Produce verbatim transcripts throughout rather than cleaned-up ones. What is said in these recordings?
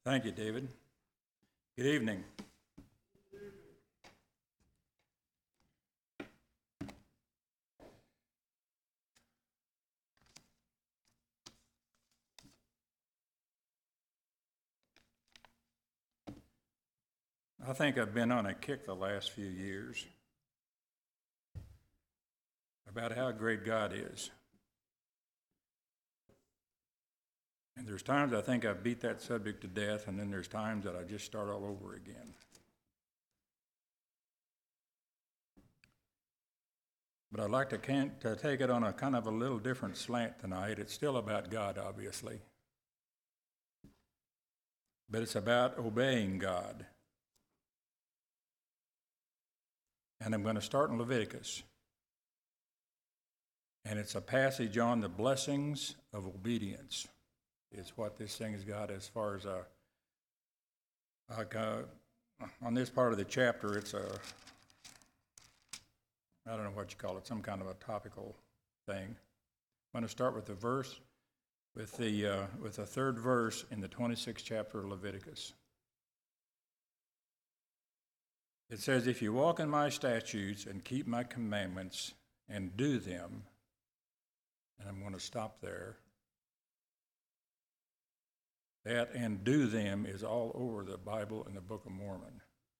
Thank you, David. Good evening. I think I've been on a kick the last few years about how great God is. And there's times I think I've beat that subject to death, and then there's times that I just start all over again. But I'd like to, can, to take it on a kind of a little different slant tonight. It's still about God, obviously. But it's about obeying God. And I'm going to start in Leviticus. And it's a passage on the blessings of obedience. It's what this thing has got as far as a, like a, on this part of the chapter, it's a, I don't know what you call it, some kind of a topical thing. I'm going to start with the verse, with the uh, with the third verse in the twenty-sixth chapter of Leviticus. It says, "If you walk in my statutes and keep my commandments and do them," and I'm going to stop there. That "and do them" is all over the Bible and the Book of Mormon.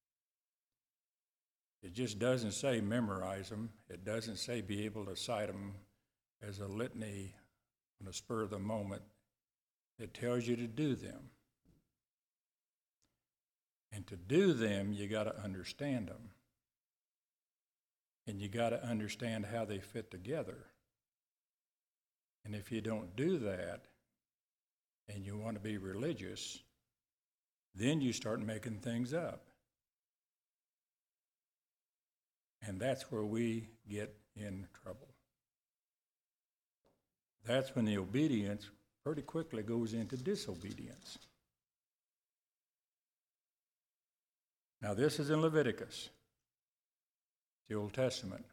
It just doesn't say memorize them. It doesn't say be able to cite them as a litany on the spur of the moment. It tells you to do them. And to do them, you got to understand them. And you got to understand how they fit together. And if you don't do that, and you want to be religious, then you start making things up. And that's where we get in trouble. That's when the obedience pretty quickly goes into disobedience. Now, this is in Leviticus, the Old Testament.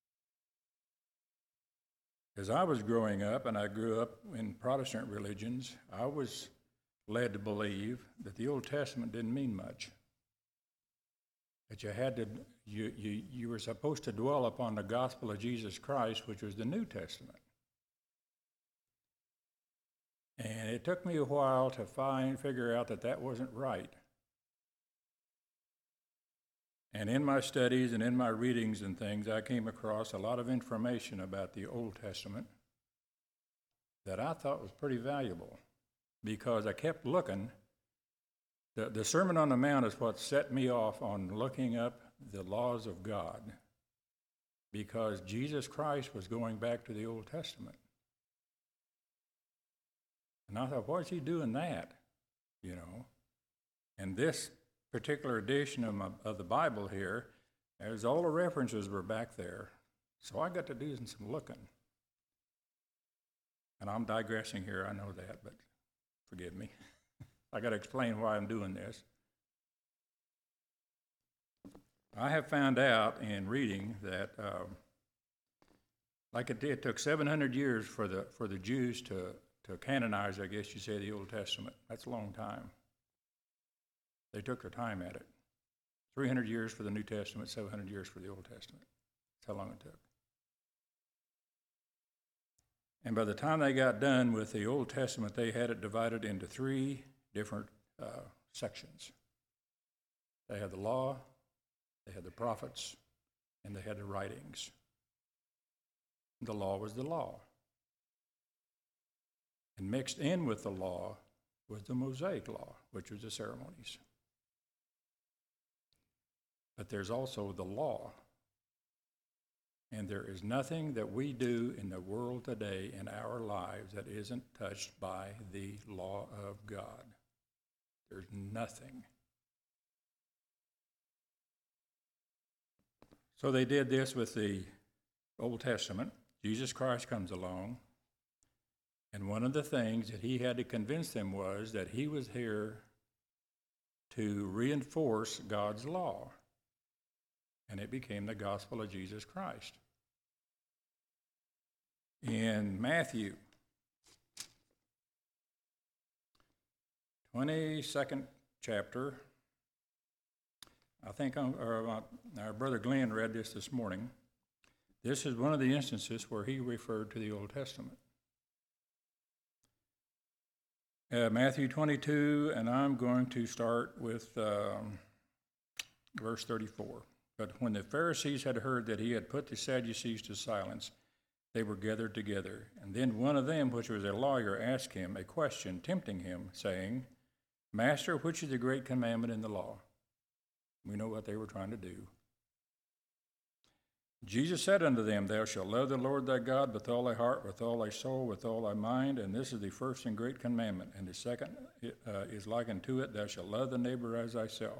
As I was growing up, and I grew up in Protestant religions, I was led to believe that the Old Testament didn't mean much. That you had to, you, you, you were supposed to dwell upon the gospel of Jesus Christ, which was the New Testament. And it took me a while to find, figure out that that wasn't right. And in my studies and in my readings and things, I came across a lot of information about the Old Testament that I thought was pretty valuable, because I kept looking. The, the Sermon on the Mount is what set me off on looking up the laws of God, because Jesus Christ was going back to the Old Testament. And I thought, why is he doing that? You know, and this particular edition of, my, of the Bible here, as all the references were back there, so I got to do some looking. And I'm digressing here, I know that, but forgive me. I got to explain why I'm doing this. I have found out in reading that, uh, like it, it took seven hundred years for the for the Jews to to canonize, I guess you say, the Old Testament. That's a long time. They took their time at it. three hundred years for the New Testament, seven hundred years for the Old Testament. That's how long it took. And by the time they got done with the Old Testament, they had it divided into three different uh, sections. They had the law, they had the prophets, and they had the writings. The law was the law. And mixed in with the law was the Mosaic law, which was the ceremonies. But there's also the law. And there is nothing that we do in the world today in our lives that isn't touched by the law of God. There's nothing. So they did this with the Old Testament. Jesus Christ comes along, and one of the things that he had to convince them was that he was here to reinforce God's law. And it became the gospel of Jesus Christ. In Matthew twenty-second chapter. I think I'm, or, uh, our brother Glenn read this this morning. This is one of the instances where he referred to the Old Testament. Uh, Matthew twenty-two, and I'm going to start with um, verse thirty-four. But when the Pharisees had heard that he had put the Sadducees to silence, they were gathered together. And then one of them, which was a lawyer, asked him a question, tempting him, saying, Master, which is the great commandment in the law? We know what they were trying to do. Jesus said unto them, Thou shalt love the Lord thy God with all thy heart, with all thy soul, with all thy mind, and this is the first and great commandment. And the second uh, is like unto it, Thou shalt love the neighbor as thyself.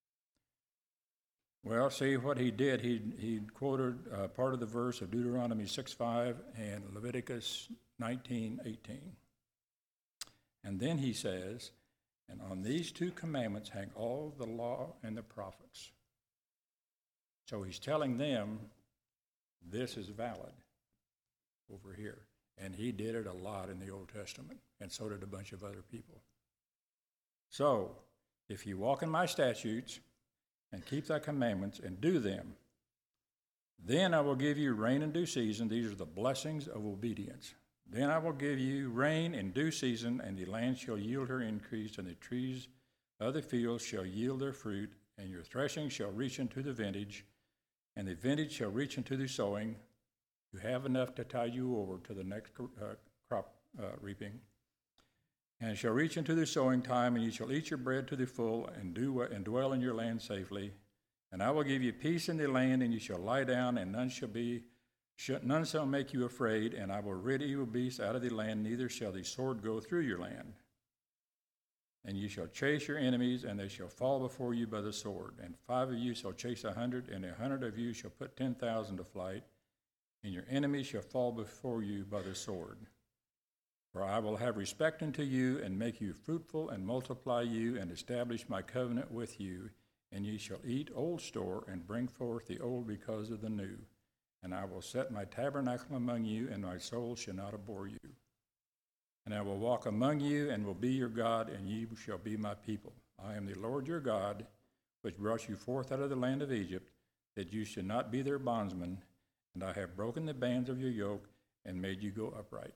Well, see what he did. He he quoted uh, part of the verse of Deuteronomy six five and Leviticus nineteen eighteen. And then he says, And on these two commandments hang all the law and the prophets. So he's telling them, this is valid over here. And he did it a lot in the Old Testament, and so did a bunch of other people. So, if you walk in my statutes and keep thy commandments and do them, then I will give you rain in due season. These are the blessings of obedience. Then I will give you rain in due season, and the land shall yield her increase, and the trees of the field shall yield their fruit, and your threshing shall reach into the vintage, and the vintage shall reach into the sowing. You have enough to tide you over to the next uh, crop uh, reaping. And it shall reach into the sowing time, and you shall eat your bread to the full, and do and dwell in your land safely. And I will give you peace in the land, and you shall lie down, and none shall be none shall make you afraid. And I will rid evil beasts out of the land; neither shall the sword go through your land. And you shall chase your enemies, and they shall fall before you by the sword. And five of you shall chase a hundred, and a hundred of you shall put ten thousand to flight. And your enemies shall fall before you by the sword. For I will have respect unto you, and make you fruitful, and multiply you, and establish my covenant with you. And ye shall eat old store, and bring forth the old because of the new. And I will set my tabernacle among you, and my soul shall not abhor you. And I will walk among you, and will be your God, and ye shall be my people. I am the Lord your God, which brought you forth out of the land of Egypt, that you should not be their bondsmen. And I have broken the bands of your yoke, and made you go upright.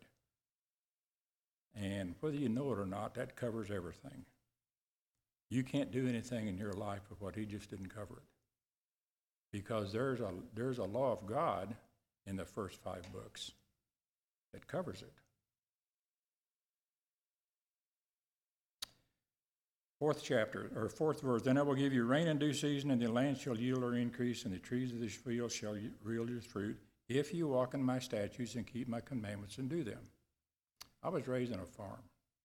And whether you know it or not, that covers everything. You can't do anything in your life with what he just didn't cover it. Because there's a there's a law of God in the first five books that covers it. Fourth chapter, or fourth verse, Then I will give you rain in due season, and the land shall yield her increase, and the trees of the field shall yield your fruit, if you walk in my statutes and keep my commandments and do them. I was raised on a farm.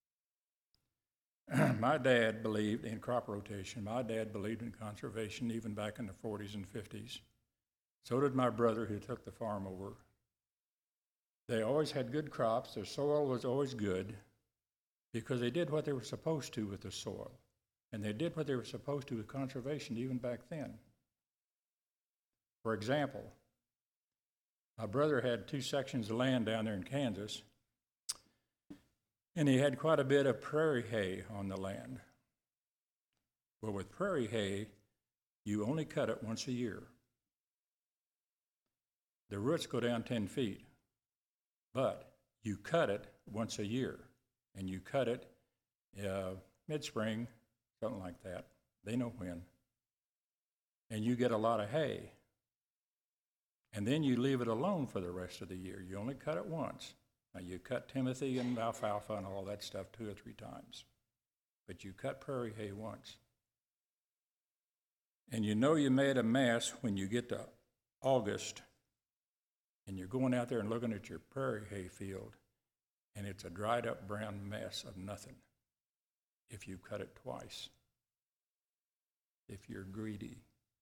My dad believed in crop rotation. My dad believed in conservation even back in the forties and fifties. So did my brother who took the farm over. They always had good crops. Their soil was always good because they did what they were supposed to with the soil. And they did what they were supposed to with conservation even back then. For example, my brother had two sections of land down there in Kansas, and he had quite a bit of prairie hay on the land. Well, with prairie hay, you only cut it once a year. The roots go down ten feet, but you cut it once a year, and you cut it uh, mid-spring, something like that. They know when. And you get a lot of hay. And then you leave it alone for the rest of the year. You only cut it once. Now, you cut Timothy and alfalfa and all that stuff two or three times, but you cut prairie hay once. And you know you made a mess when you get to August and you're going out there and looking at your prairie hay field, and it's a dried up brown mess of nothing if you cut it twice, if you're greedy.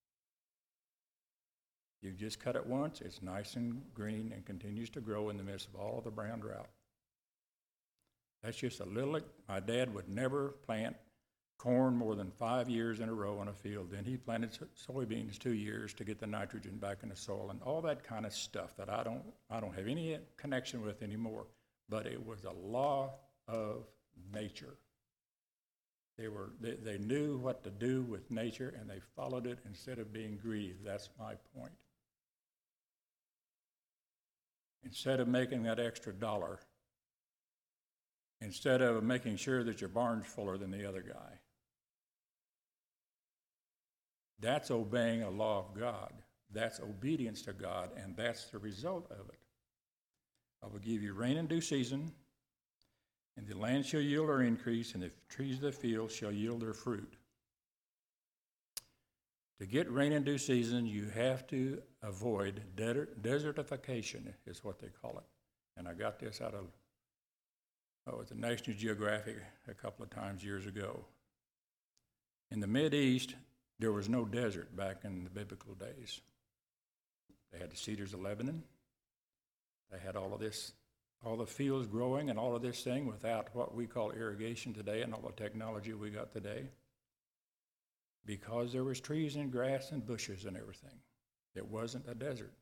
You just cut it once, it's nice and green and continues to grow in the midst of all the brown drought. That's just a little, my dad would never plant corn more than five years in a row on a field. Then he planted soybeans two years to get the nitrogen back in the soil and all that kind of stuff that I don't, I don't have any connection with anymore. But it was a law of nature. They were they, they knew what to do with nature, and they followed it instead of being greedy. That's my point. Instead of making that extra dollar, instead of making sure that your barn's fuller than the other guy, that's obeying a law of God. That's obedience to God, and that's the result of it. I will give you rain in due season, and the land shall yield her increase, and the trees of the field shall yield their fruit. To get rain in due season, you have to avoid desertification, is what they call it. And I got this out of oh, the National Geographic a couple of times years ago. In the Mideast, there was no desert back in the biblical days. They had the cedars of Lebanon. They had all of this, all the fields growing and all of this thing without what we call irrigation today and all the technology we got today. Because there was trees and grass and bushes and everything. It wasn't a desert.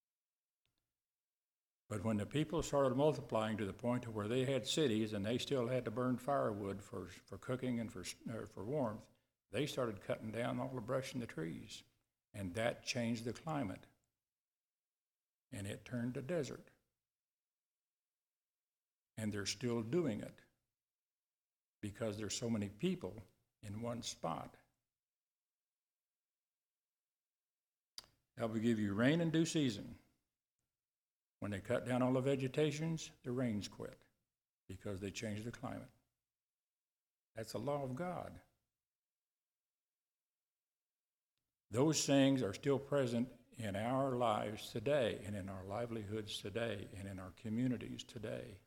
But when the people started multiplying to the point to where they had cities and they still had to burn firewood for, for cooking and for, uh, for warmth, they started cutting down all the brush and the trees. And that changed the climate. And it turned to desert. And they're still doing it because there's so many people in one spot. I will give you rain in due season. When they cut down all the vegetations, the rains quit because they changed the climate. That's the law of God. Those things are still present in our lives today and in our livelihoods today and in our communities today.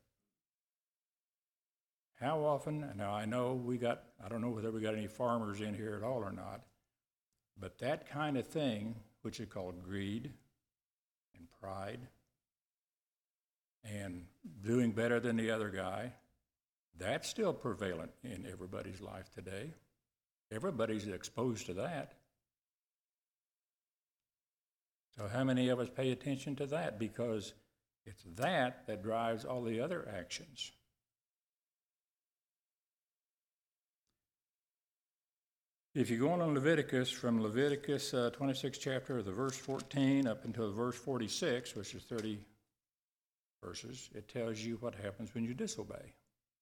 How often, now I know we got, I don't know whether we got any farmers in here at all or not, but that kind of thing, which is called greed and pride and doing better than the other guy, that's still prevalent in everybody's life today. Everybody's exposed to that. So how many of us pay attention to that? Because it's that that drives all the other actions. If you go on in Leviticus, from Leviticus uh, twenty-sixth chapter, the verse fourteen up until verse forty-six, which is thirty verses, it tells you what happens when you disobey.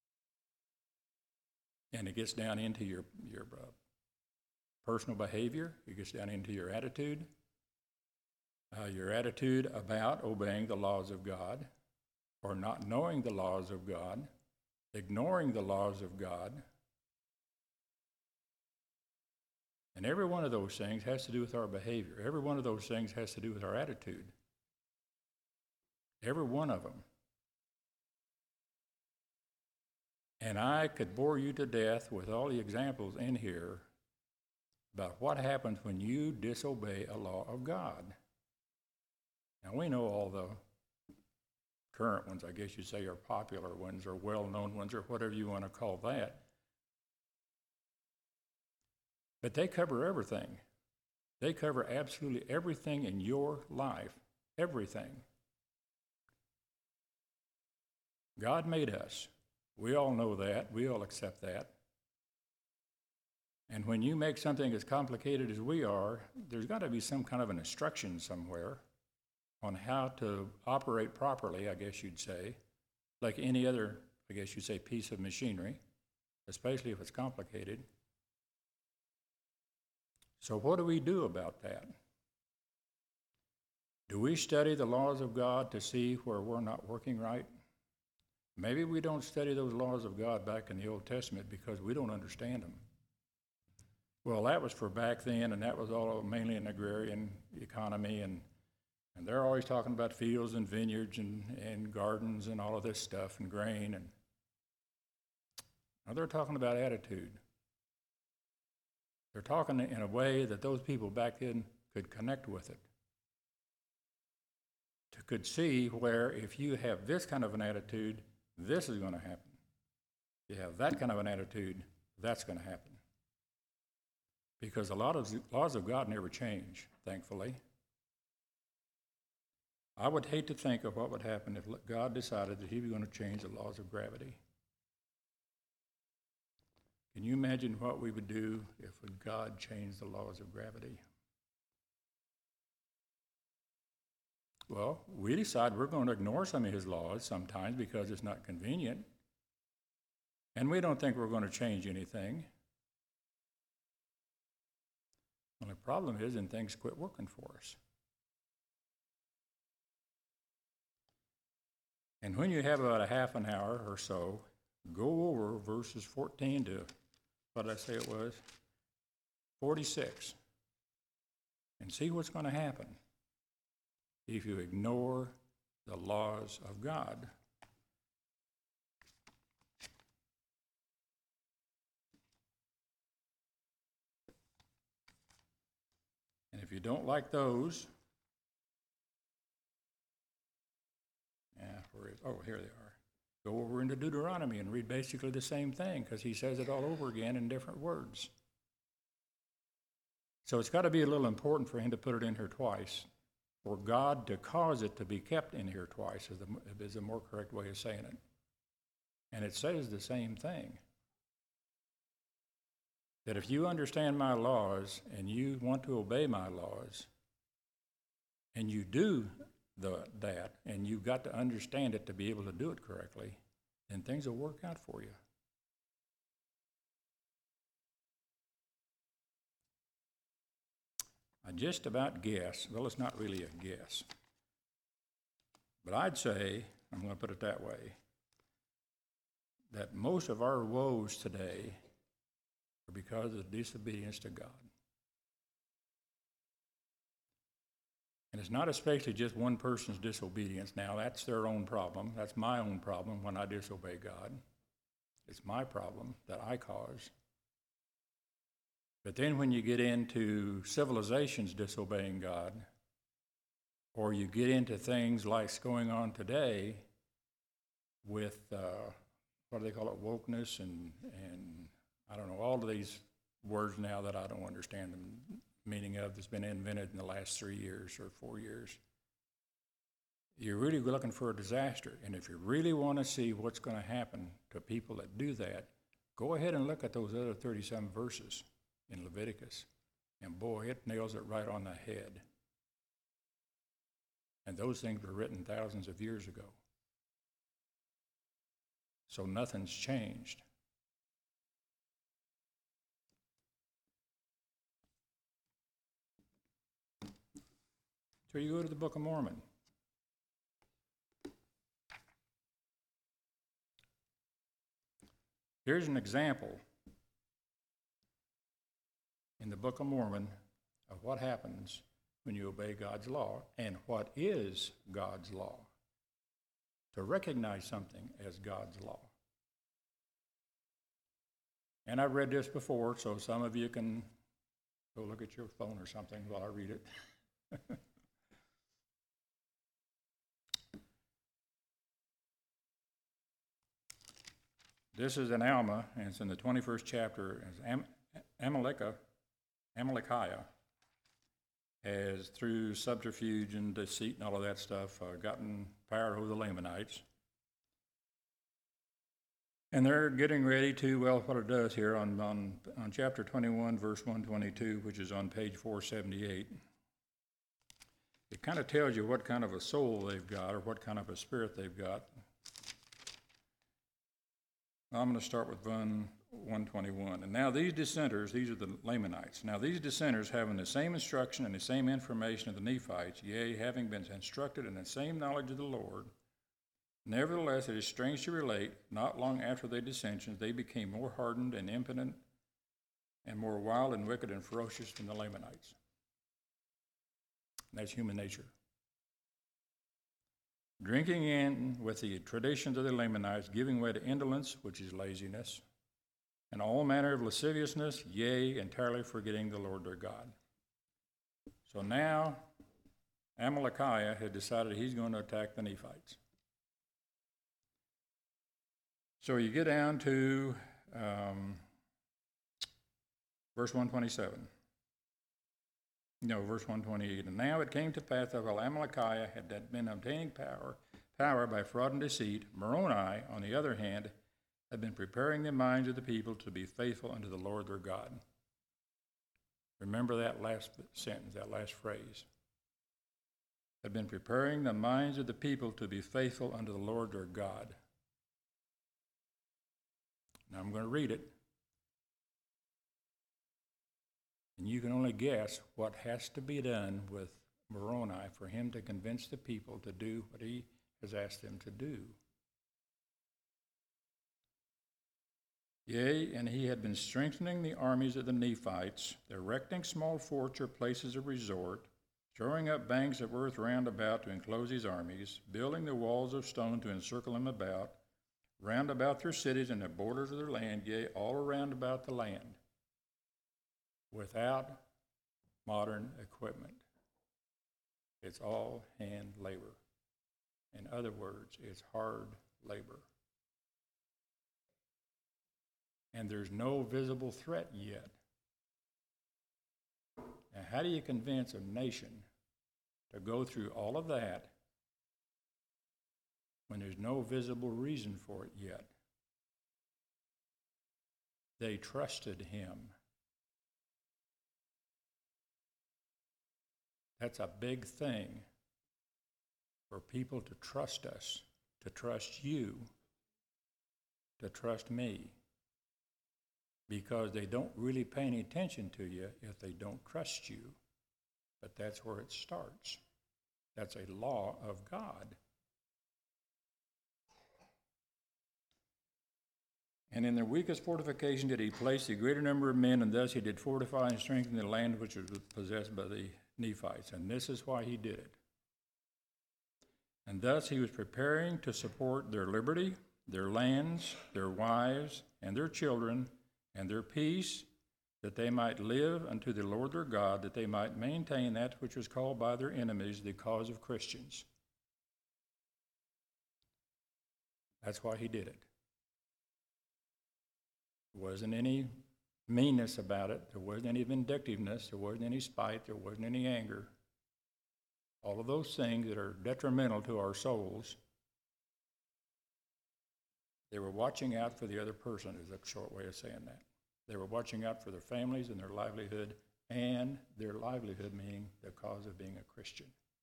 And it gets down into your, your uh, personal behavior. It gets down into your attitude. Uh, your attitude about obeying the laws of God, or not knowing the laws of God, ignoring the laws of God. And every one of those things has to do with our behavior. Every one of those things has to do with our attitude. Every one of them. And I could bore you to death with all the examples in here about what happens when you disobey a law of God. Now, we know all the current ones, I guess you'd say, are popular ones or well-known ones or whatever you want to call that. But they cover everything. They cover absolutely everything in your life, everything. God made us. We all know that. We all accept that. And when you make something as complicated as we are, there's got to be some kind of an instruction somewhere on how to operate properly, I guess you'd say, like any other, I guess you'd say, piece of machinery, especially if it's complicated. So what do we do about that? Do we study the laws of God to see where we're not working right? Maybe we don't study those laws of God back in the Old Testament because we don't understand them. Well, that was for back then, and that was all mainly an agrarian economy, and And they're always talking about fields and vineyards and, and gardens and all of this stuff and grain. And now they're talking about attitude. They're talking in a way that those people back then could connect with it. To could see where if you have this kind of an attitude, this is going to happen. If you have that kind of an attitude, that's going to happen. Because a lot of the laws of God never change, thankfully. I would hate to think of what would happen if God decided that he was going to change the laws of gravity. Can you imagine what we would do if God changed the laws of gravity? Well, we decide we're going to ignore some of his laws sometimes because it's not convenient. And we don't think we're going to change anything. Well, the problem is, then things quit working for us. And when you have about a half an hour or so, go over verses fourteen to, what did I say it was? forty-six. And see what's going to happen if you ignore the laws of God. And if you don't like those, yeah, where is, oh, here they are. Go over into Deuteronomy and read basically the same thing, because he says it all over again in different words. So it's got to be a little important for him to put it in here twice, for God to cause it to be kept in here twice is, the, is a more correct way of saying it. And it says the same thing. That if you understand my laws and you want to obey my laws, and you do the, that, and you've got to understand it to be able to do it correctly, then things will work out for you. I just about guess, well, it's not really a guess, but I'd say, I'm going to put it that way, that most of our woes today are because of disobedience to God. And it's not especially just one person's disobedience. Now, that's their own problem. That's my own problem when I disobey God. It's my problem that I cause. But then when you get into civilizations disobeying God, or you get into things like going on today with, uh, what do they call it, wokeness, and, and I don't know, all of these words now that I don't understand the meaning of that's been invented in the last three years or four years. You're really looking for a disaster. And if you really want to see what's going to happen to people that do that, go ahead and look at those other thirty-seven verses in Leviticus. And boy, it nails it right on the head. And those things were written thousands of years ago. So nothing's changed. So you go to the Book of Mormon. Here's an example in the Book of Mormon of what happens when you obey God's law and what is God's law. To recognize something as God's law. And I've read this before, so some of you can go look at your phone or something while I read it. This is in Alma, and it's in the twenty-first chapter. It's Am- Amalekah, Amalickiah has, through subterfuge and deceit and all of that stuff, uh, gotten power over the Lamanites. And they're getting ready to, well, what it does here on, on, on chapter twenty-one, verse one twenty-two, which is on page four seventy-eight, it kind of tells you what kind of a soul they've got or what kind of a spirit they've got. I'm going to start with one twenty-one. And now these dissenters, these are the Lamanites. Now these dissenters, having the same instruction and the same information of the Nephites, yea, having been instructed in the same knowledge of the Lord, nevertheless it is strange to relate, not long after their dissensions, they became more hardened and impotent and more wild and wicked and ferocious than the Lamanites. And that's human nature. Drinking in with the traditions of the Lamanites, giving way to indolence, which is laziness, and all manner of lasciviousness, yea, entirely forgetting the Lord their God. So now Amalickiah had decided he's going to attack the Nephites. So you get down to um, verse one twenty-seven. No, verse one twenty-eight. And now it came to pass that while Amalickiah had been obtaining power, power by fraud and deceit, Moroni, on the other hand, had been preparing the minds of the people to be faithful unto the Lord their God. Remember that last sentence, that last phrase. Had been preparing the minds of the people to be faithful unto the Lord their God. Now I'm going to read it. And you can only guess what has to be done with Moroni for him to convince the people to do what he has asked them to do. Yea, and he had been strengthening the armies of the Nephites, erecting small forts or places of resort, throwing up banks of earth round about to enclose his armies, building the walls of stone to encircle them about, round about their cities and the borders of their land, yea, all around about the land, without modern equipment. It's all hand labor. In other words, it's hard labor. And there's no visible threat yet. Now, how do you convince a nation to go through all of that when there's no visible reason for it yet? They trusted him. That's a big thing for people to trust us, to trust you, to trust me. Because they don't really pay any attention to you if they don't trust you. But that's where it starts. That's a law of God. And in the weakest fortification did he place a greater number of men, and thus he did fortify and strengthen the land which was possessed by the Nephites. And this is why he did it. And thus he was preparing to support their liberty, their lands, their wives, and their children, and their peace, that they might live unto the Lord their God, that they might maintain that which was called by their enemies the cause of Christians. That's why he did it. There wasn't any meanness about it. There wasn't any vindictiveness. There wasn't any spite. There wasn't any anger. All of those things that are detrimental to our souls, they were watching out for the other person, is a short way of saying that. They were watching out for their families and their livelihood, and their livelihood meaning the cause of being a Christian.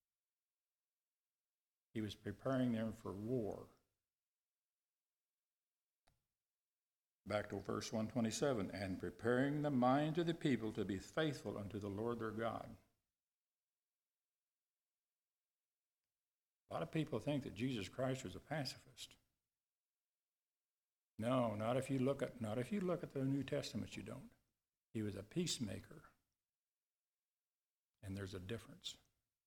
He was preparing them for war. Back to verse one twenty-seven, and preparing the minds of the people to be faithful unto the Lord their God. A lot of people think that Jesus Christ was a pacifist. No, not if you look at not if you look at the New Testament, you don't. He was a peacemaker. And there's a difference.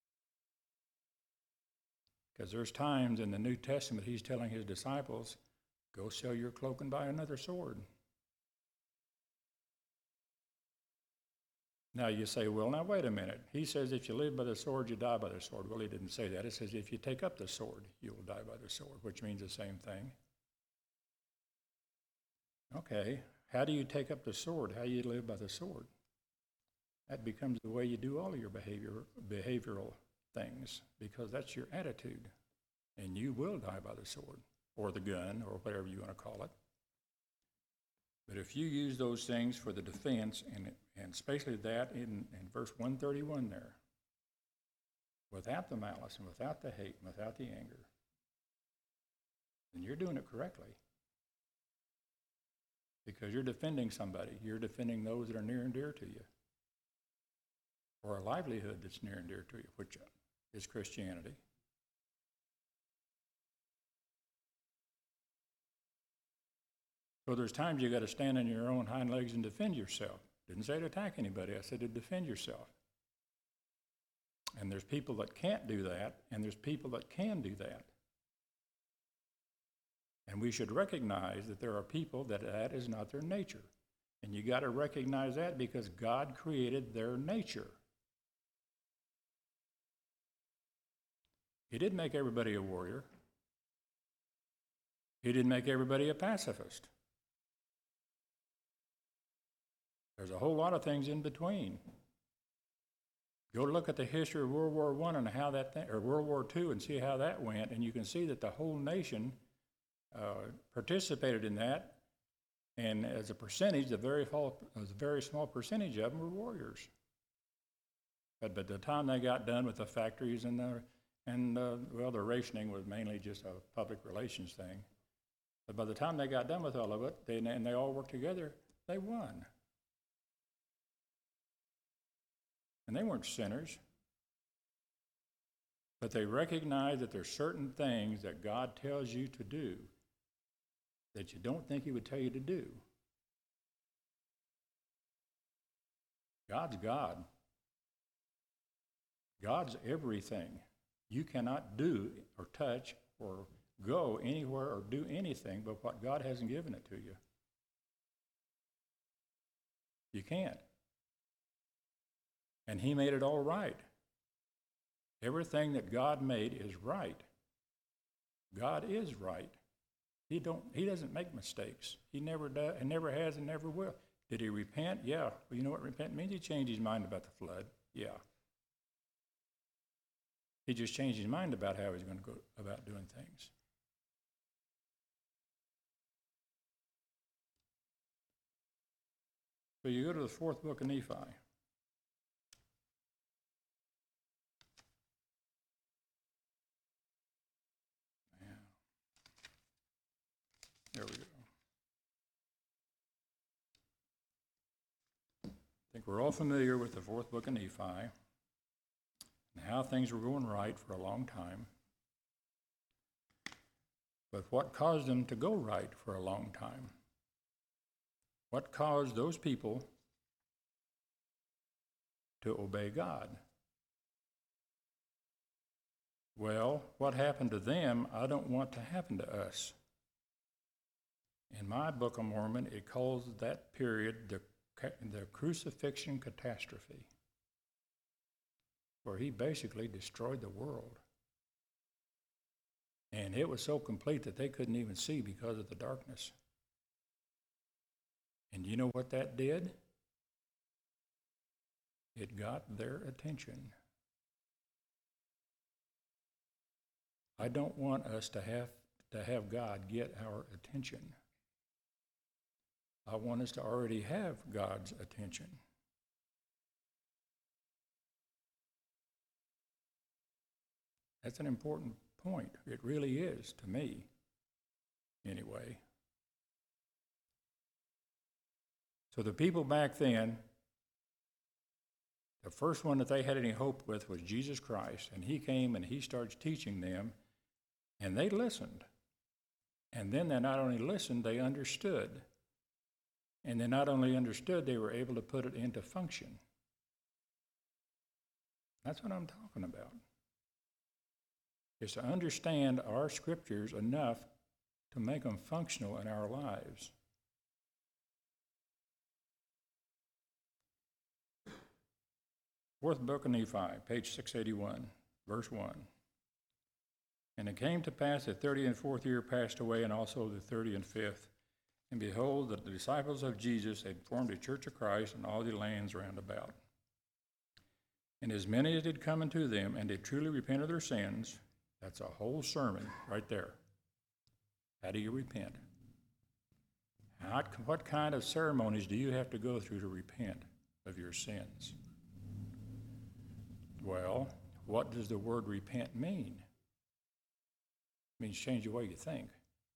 Because there's times in the New Testament he's telling his disciples, go sell your cloak and buy another sword. Now you say, well, now wait a minute. He says if you live by the sword, you die by the sword. Well, he didn't say that. It says if you take up the sword, you will die by the sword, which means the same thing. Okay, how do you take up the sword? How do you live by the sword? That becomes the way you do all of your behavior, behavioral things, because that's your attitude. And you will die by the sword, or the gun, or whatever you want to call it. But if you use those things for the defense, and, and especially that in, in verse one thirty-one there, without the malice and without the hate and without the anger, then you're doing it correctly. Because you're defending somebody. You're defending those that are near and dear to you. Or a livelihood that's near and dear to you, which is Christianity. So there's times you got to stand on your own hind legs and defend yourself. Didn't say to attack anybody. I said to defend yourself. And there's people that can't do that, and there's people that can do that. And we should recognize that there are people that that is not their nature. And you got to recognize that because God created their nature. He didn't make everybody a warrior. He didn't make everybody a pacifist. There's a whole lot of things in between. Go look at the history of World War One and how that thing, or World War Two, and see how that went, and you can see that the whole nation Uh, participated in that, and as a percentage, a very, a very small percentage of them were warriors. But by the time they got done with the factories and the, and uh, well, the rationing was mainly just a public relations thing. But by the time they got done with all of it, they, and they all worked together, they won. And they weren't sinners. But they recognized that there's certain things that God tells you to do that you don't think he would tell you to do. God's God. God's everything. You cannot do or touch or go anywhere or do anything but what God hasn't given it to you. You can't. And he made it all right. Everything that God made is right. God is right. He don't. He doesn't make mistakes. He never does, and never has, and never will. Did he repent? Yeah. Well, you know what repent means? He changed his mind about the flood. Yeah. He just changed his mind about how he's going to go about doing things. So you go to the fourth book of Nephi. There we go. I think we're all familiar with the fourth book of Nephi and how things were going right for a long time. But what caused them to go right for a long time? What caused those people to obey God? Well, what happened to them, I don't want to happen to us. In my Book of Mormon, it calls that period the, the crucifixion catastrophe, where he basically destroyed the world. And it was so complete that they couldn't even see because of the darkness. And you know what that did? It got their attention. I don't want us to have to have God get our attention. I want us to already have God's attention. That's an important point. It really is, to me, anyway. So the people back then, the first one that they had any hope with was Jesus Christ, and he came and he starts teaching them, and they listened. And then they not only listened, they understood. And they not only understood, they were able to put it into function. That's what I'm talking about. Is to understand our scriptures enough to make them functional in our lives. Fourth book of Nephi, page six eighty-one, verse one. And it came to pass that thirty and fourth year passed away, and also the thirty and fifth. And behold, that the disciples of Jesus had formed a church of Christ in all the lands round about. And as many as did come unto them, and did truly repent of their sins, that's a whole sermon right there. How do you repent? How, what kind of ceremonies do you have to go through to repent of your sins? Well, what does the word repent mean? It means change the way you think.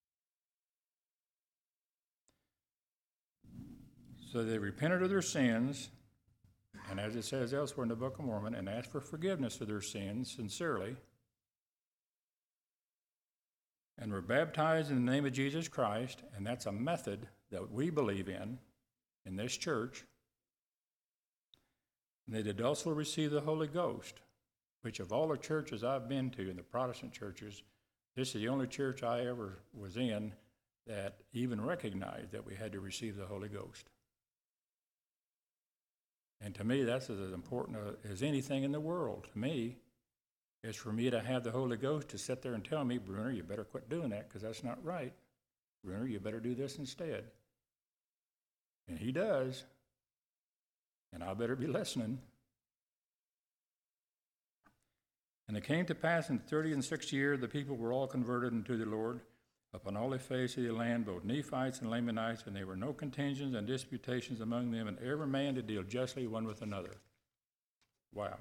So they repented of their sins, and as it says elsewhere in the Book of Mormon, and asked for forgiveness of their sins sincerely, and were baptized in the name of Jesus Christ, and that's a method that we believe in, in this church. And they did also receive the Holy Ghost, which of all the churches I've been to, in the Protestant churches, this is the only church I ever was in that even recognized that we had to receive the Holy Ghost. And to me, that's as important as anything in the world. To me, is for me to have the Holy Ghost to sit there and tell me, Bruner, you better quit doing that because that's not right. Bruner, you better do this instead. And he does. And I better be listening. And it came to pass in the thirty and sixth year, the people were all converted unto the Lord, upon all the face of the land, both Nephites and Lamanites, and there were no contentions and disputations among them, and every man did deal justly one with another. Wow.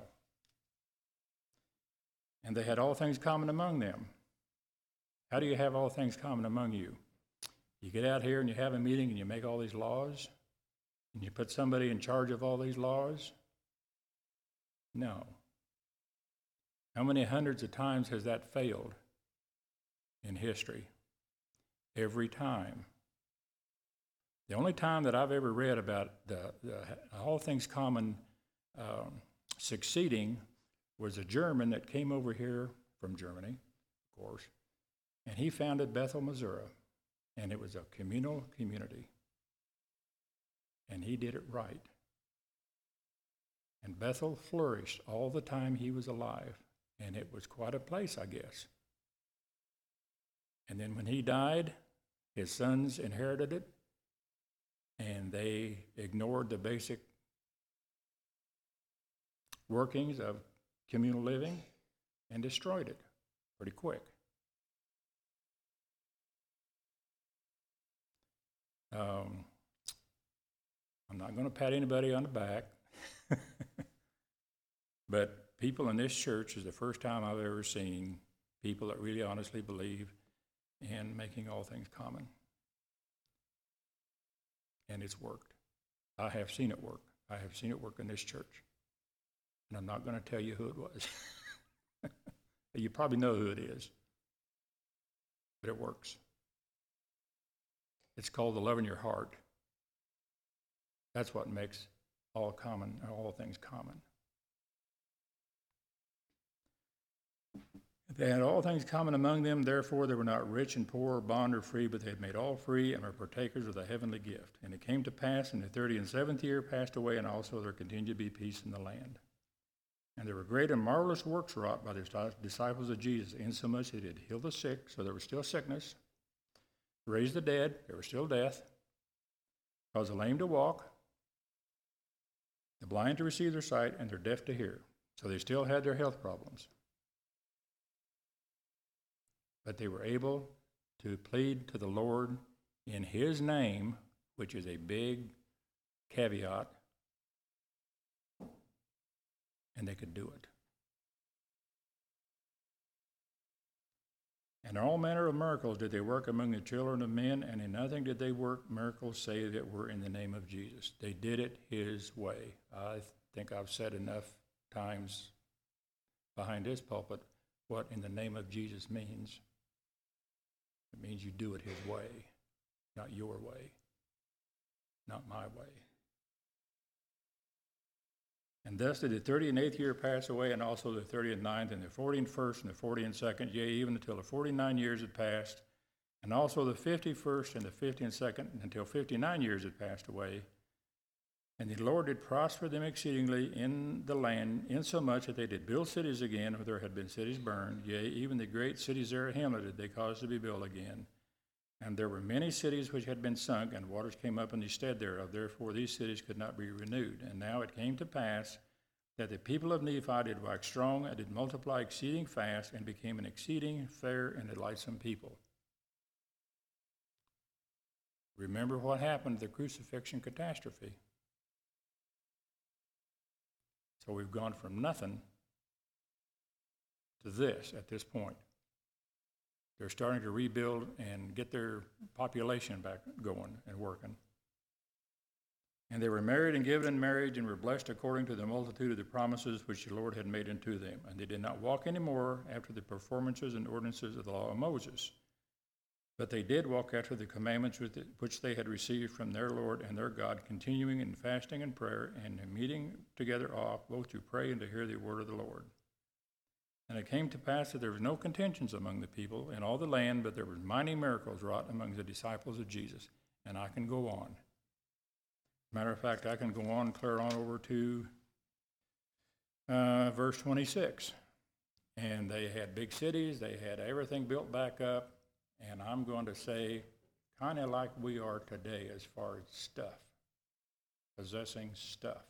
And they had all things common among them. How do you have all things common among you? You get out here and you have a meeting and you make all these laws, and you put somebody in charge of all these laws? No. How many hundreds of times has that failed in history? Every time. The only time that I've ever read about the, the all things common um, succeeding was a German that came over here from Germany, of course, and he founded Bethel, Missouri, and it was a communal community, and he did it right. And Bethel flourished all the time he was alive, and it was quite a place, I guess. And then when he died, his sons inherited it, and they ignored the basic workings of communal living and destroyed it pretty quick. Um, I'm not going to pat anybody on the back, but people in this church is the first time I've ever seen people that really honestly believe in making all things common. And it's worked. I have seen it work. I have seen it work in this church. And I'm not going to tell you who it was. You probably know who it is. But it works. It's called the love in your heart. That's what makes all common, all things common. They had all things common among them, therefore they were not rich and poor, bond or free, but they had made all free and were partakers of the heavenly gift. And it came to pass in the thirty and seventh year passed away, and also there continued to be peace in the land. And there were great and marvelous works wrought by the disciples of Jesus, insomuch that they did heal the sick, so there was still sickness, raise the dead, there was still death, cause the lame to walk, the blind to receive their sight, and the deaf to hear. So they still had their health problems. But they were able to plead to the Lord in his name, which is a big caveat, and they could do it. And all manner of miracles did they work among the children of men, and in nothing did they work miracles save that were in the name of Jesus. They did it his way. I think I've said enough times behind this pulpit what in the name of Jesus means. It means you do it his way, not your way, not my way. And thus did the thirty and eighth year pass away, and also the thirty and ninth, and the forty and first, and the forty and second, yea, even until the forty-nine years had passed, and also the fifty-first and the fifty and second, until fifty-nine years had passed away. And the Lord did prosper them exceedingly in the land, insomuch that they did build cities again, where there had been cities burned. Yea, even the great cities Zarahemla did they cause to be built again. And there were many cities which had been sunk, and waters came up in the stead thereof. Therefore these cities could not be renewed. And now it came to pass that the people of Nephi did wax strong, and did multiply exceeding fast, and became an exceeding fair and delightsome people. Remember what happened to the crucifixion catastrophe. So we've gone from nothing to this at this point. They're starting to rebuild and get their population back going and working. And they were married and given in marriage, and were blessed according to the multitude of the promises which the Lord had made unto them. And they did not walk any more after the performances and ordinances of the law of Moses, but they did walk after the commandments which they had received from their Lord and their God, continuing in fasting and prayer, and in meeting together oft, both to pray and to hear the word of the Lord. And it came to pass that there was no contentions among the people in all the land, but there were mighty miracles wrought among the disciples of Jesus. And I can go on. Matter of fact, I can go on, clear on over to uh, verse twenty-six. And they had big cities, they had everything built back up. And I'm going to say, kind of like we are today as far as stuff, possessing stuff.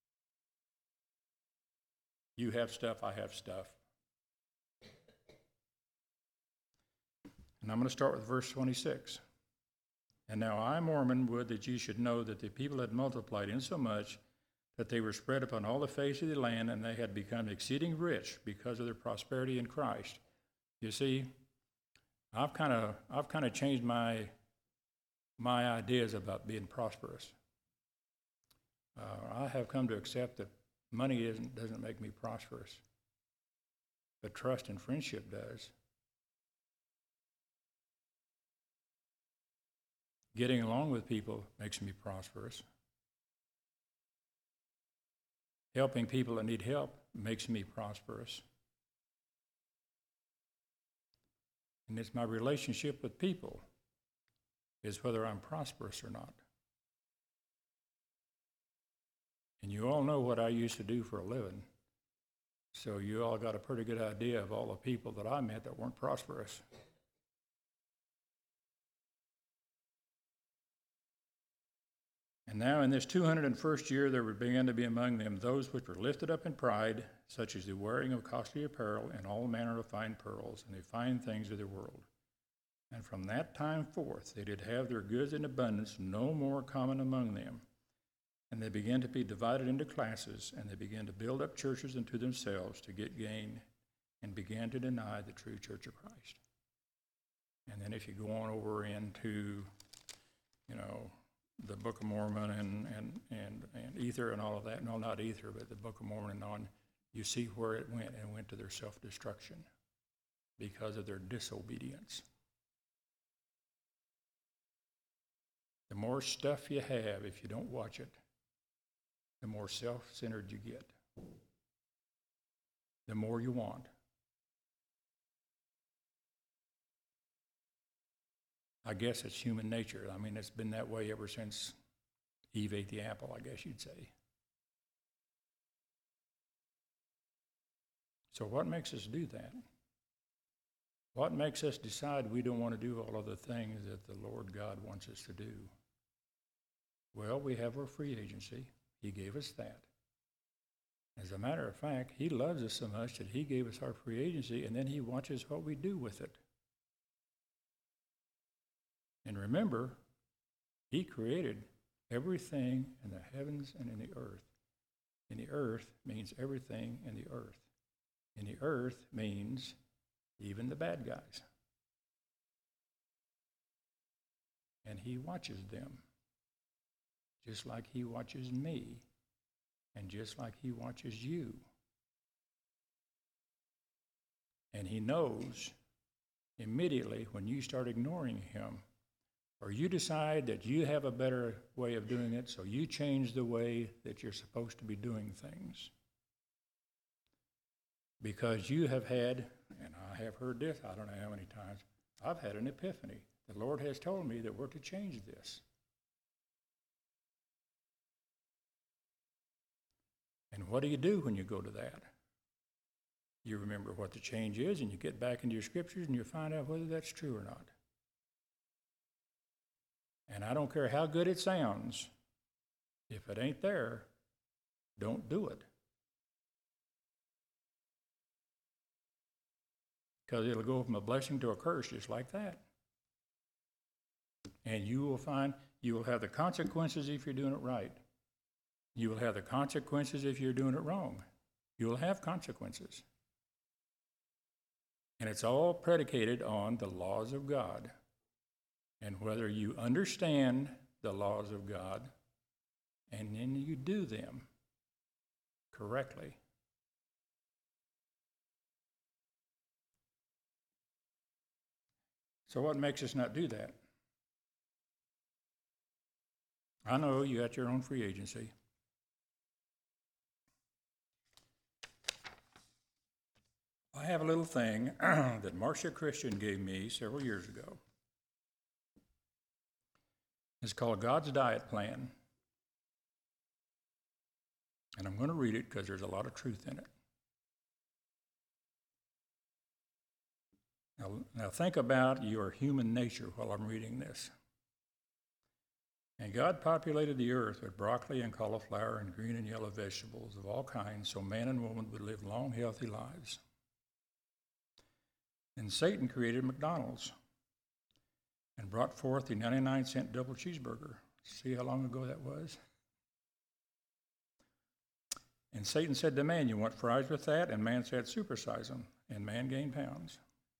You have stuff, I have stuff. And I'm going to start with verse twenty-six. And now I, Mormon, would that ye should know that the people had multiplied insomuch that they were spread upon all the face of the land, and they had become exceeding rich because of their prosperity in Christ. You see, I've kind of I've kind of changed my my ideas about being prosperous. Uh, I have come to accept that money isn't, doesn't make me prosperous, but trust and friendship does. Getting along with people makes me prosperous. Helping people that need help makes me prosperous. And it's my relationship with people is whether I'm prosperous or not. And you all know what I used to do for a living. So you all got a pretty good idea of all the people that I met that weren't prosperous. And now in this two hundred first year there began to be among them those which were lifted up in pride, such as the wearing of costly apparel and all manner of fine pearls, and the fine things of the world. And from that time forth they did have their goods in abundance, no more common among them. And they began to be divided into classes, and they began to build up churches unto themselves to get gain, and began to deny the true church of Christ. And then if you go on over into, you know, the Book of Mormon and, and, and, and Ether and all of that, no, not Ether, but the Book of Mormon and on, you see where it went, and went to their self-destruction because of their disobedience. The more stuff you have, if you don't watch it, the more self-centered you get. The more you want. I guess it's human nature. I mean, it's been that way ever since Eve ate the apple, I guess you'd say. So what makes us do that? What makes us decide we don't want to do all of the things that the Lord God wants us to do? Well, we have our free agency. He gave us that. As a matter of fact, he loves us so much that he gave us our free agency, and then he watches what we do with it. And remember, he created everything in the heavens and in the earth. And the earth means everything in the earth. And the earth means even the bad guys. And he watches them, just like he watches me, and just like he watches you. And he knows immediately when you start ignoring him, or you decide that you have a better way of doing it, so you change the way that you're supposed to be doing things. Because you have had, and I have heard this, I don't know how many times, I've had an epiphany. The Lord has told me that we're to change this. And what do you do when you go to that? You remember what the change is, and you get back into your scriptures, and you find out whether that's true or not. And I don't care how good it sounds, if it ain't there, don't do it. Because it'll go from a blessing to a curse just like that. And you will find, you will have the consequences if you're doing it right. You will have the consequences if you're doing it wrong. You will have consequences. And it's all predicated on the laws of God. And whether you understand the laws of God and then you do them correctly. So what makes us not do that? I know you got your own free agency. I have a little thing that Marcia Christian gave me several years ago. It's called God's Diet Plan. And I'm going to read it because there's a lot of truth in it. Now, now think about your human nature while I'm reading this. And God populated the earth with broccoli and cauliflower and green and yellow vegetables of all kinds, so man and woman would live long, healthy lives. And Satan created McDonald's and brought forth the ninety-nine cent double cheeseburger. See how long ago that was? And Satan said to man, you want fries with that? And man said, supersize them. And man gained pounds.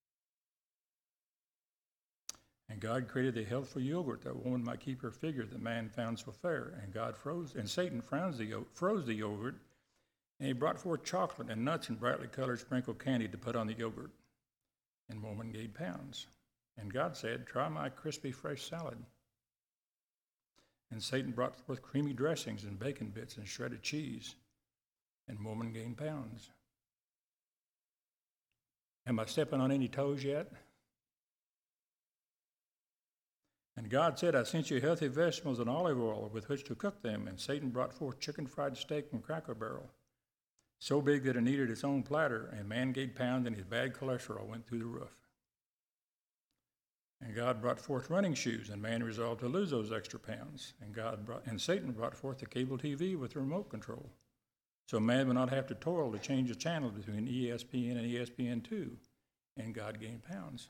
And God created the healthful yogurt that woman might keep her figure that man found so fair. And God froze, and Satan froze the, froze the yogurt, and he brought forth chocolate and nuts and brightly colored sprinkled candy to put on the yogurt. And woman gained pounds. And God said, try my crispy fresh salad. And Satan brought forth creamy dressings and bacon bits and shredded cheese. And woman gained pounds. Am I stepping on any toes yet? And God said, I sent you healthy vegetables and olive oil with which to cook them. And Satan brought forth chicken fried steak from Cracker Barrel, so big that it needed its own platter. And man gained pounds, and his bad cholesterol went through the roof. And God brought forth running shoes, and man resolved to lose those extra pounds. And God brought, and Satan brought forth the cable T V with remote control, so man would not have to toil to change the channel between E S P N and E S P N two. And God gained pounds.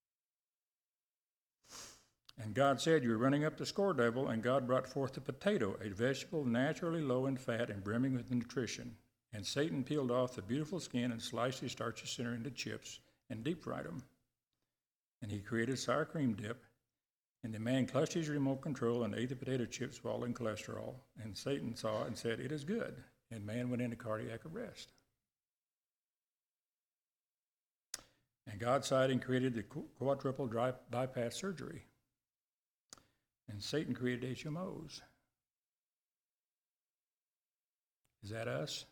And God said, you're running up the score, devil. And God brought forth the potato, a vegetable naturally low in fat and brimming with nutrition. And Satan peeled off the beautiful skin and sliced the starchy center into chips and deep fried them. And he created sour cream dip. And the man clutched his remote control and ate the potato chips, swallowing cholesterol. And Satan saw it and said, it is good. And man went into cardiac arrest. And God sighed and created the quadruple dry bypass surgery. And Satan created H M Os. Is that us?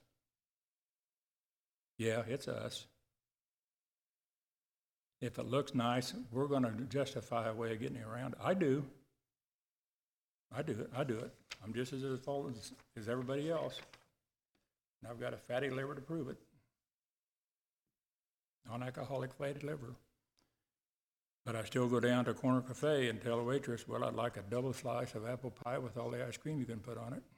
Yeah, it's us. If it looks nice, we're going to justify a way of getting around it. I do. I do it. I do it. I'm just as at fault as, as everybody else. And I've got a fatty liver to prove it. Non-alcoholic fatty liver. But I still go down to a corner cafe and tell the waitress, well, I'd like a double slice of apple pie with all the ice cream you can put on it.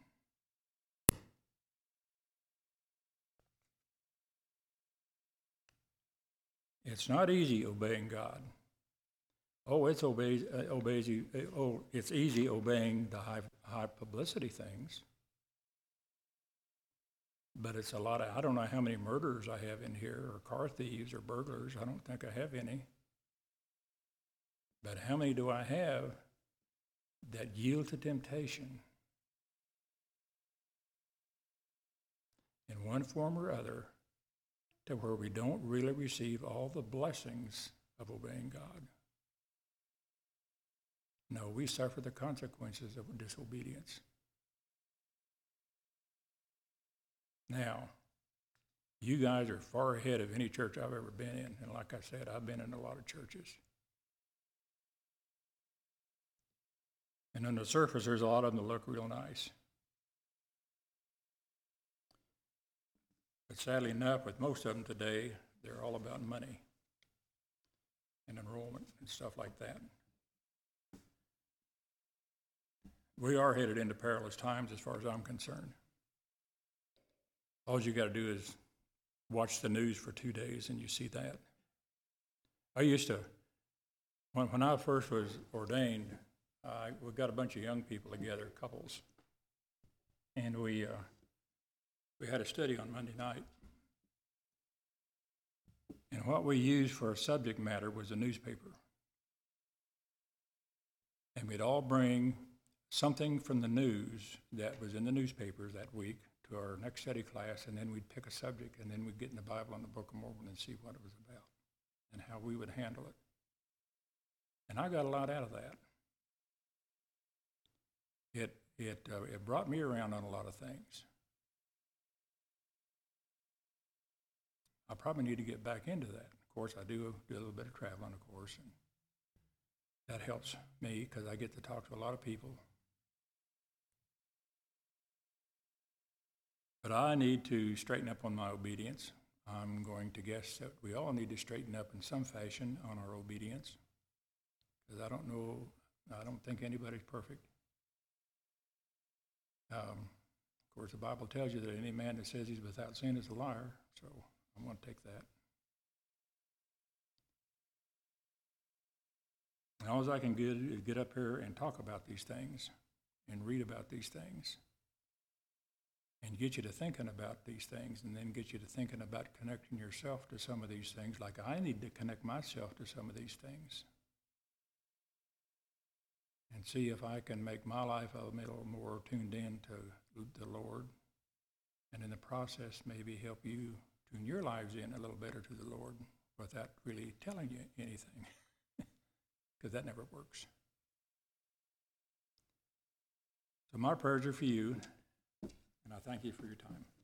It's not easy obeying God. Oh, it's obeys, uh, obeys you. Uh, oh, it's easy obeying the high, high publicity things. But it's a lot of, I don't know how many murderers I have in here, or car thieves, or burglars. I don't think I have any. But how many do I have that yield to temptation in one form or other, to where we don't really receive all the blessings of obeying God? No, we suffer the consequences of disobedience. Now, you guys are far ahead of any church I've ever been in. And like I said, I've been in a lot of churches. And on the surface, there's a lot of them that look real nice. But sadly enough, with most of them today, they're all about money and enrollment and stuff like that. We are headed into perilous times as far as I'm concerned. All you got to do is watch the news for two days and you see that. I used to, when, when I first was ordained, uh, we got a bunch of young people together, couples, and we uh, we had a study on Monday night. And what we used for a subject matter was a newspaper. And we'd all bring something from the news that was in the newspapers that week to our next study class, and then we'd pick a subject, and then we'd get in the Bible and the Book of Mormon and see what it was about and how we would handle it. And I got a lot out of that. It it uh, it brought me around on a lot of things. I probably need to get back into that. Of course, I do do a little bit of traveling, of course, and that helps me because I get to talk to a lot of people. But I need to straighten up on my obedience. I'm going to guess that we all need to straighten up in some fashion on our obedience, because I don't know, I don't think anybody's perfect. Um, of course, the Bible tells you that any man that says he's without sin is a liar, so I'm going to take that. And all I can get is get up here and talk about these things and read about these things and get you to thinking about these things, and then get you to thinking about connecting yourself to some of these things, like I need to connect myself to some of these things and see if I can make my life a little more tuned in to the Lord, and in the process maybe help you tune your lives in a little better to the Lord without really telling you anything, because that never works. So my prayers are for you, and I thank you for your time.